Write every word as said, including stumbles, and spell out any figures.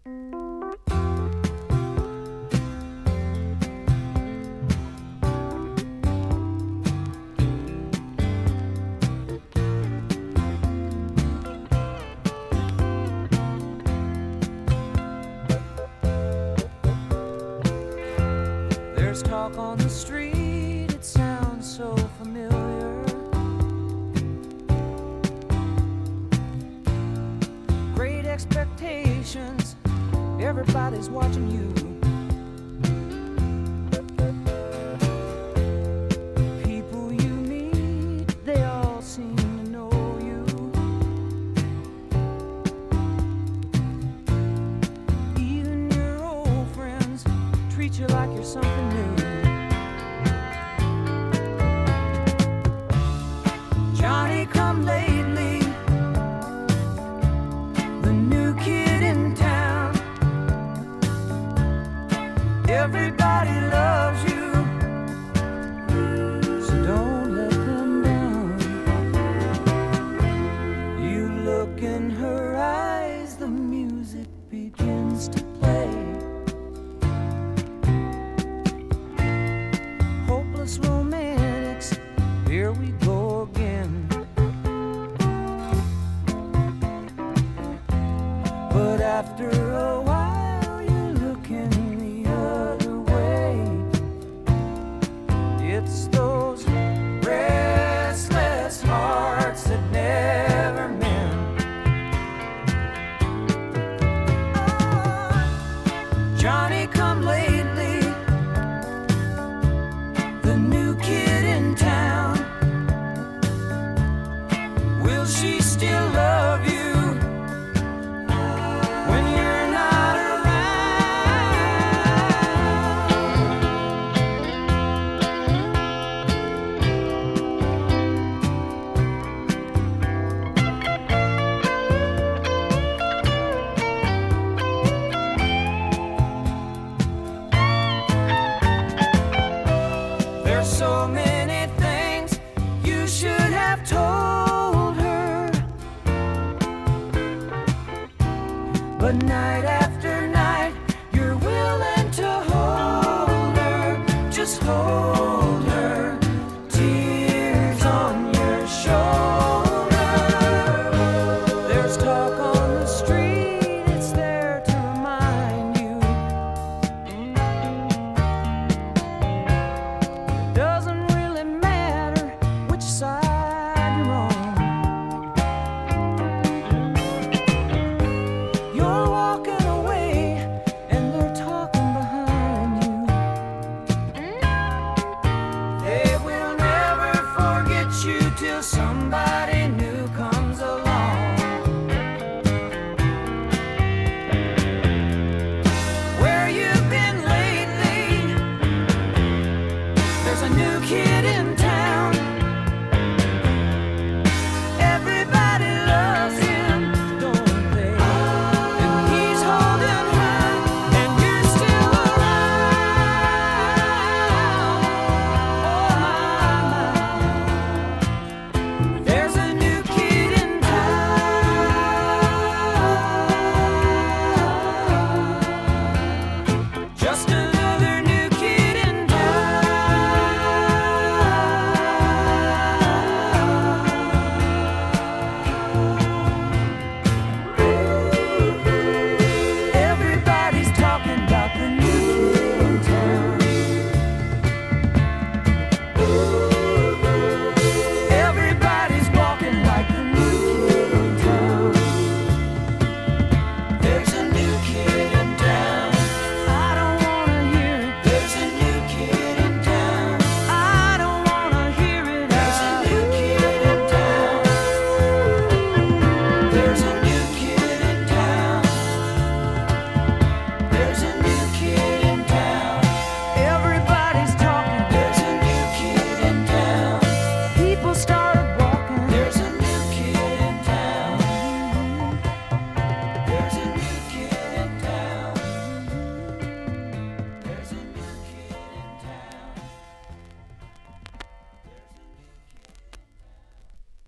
There's talk on the street, it sounds so familiar. Great expectations, everybody's watching you. People you meet, they all seem to know you. Even your old friends treat you like you're something new. Johnny come lately, the new kid in town. Everybody loves you, so don't let them down. You look in her eyes, the music begins to play. Hopeless romantics, here we go again. But after a while, you're looking the other way. It's those restless hearts that never mend. Oh, Johnny come lately, the new kid in town. Will she still love you when you're not around? There's so many things you should have told her, but night after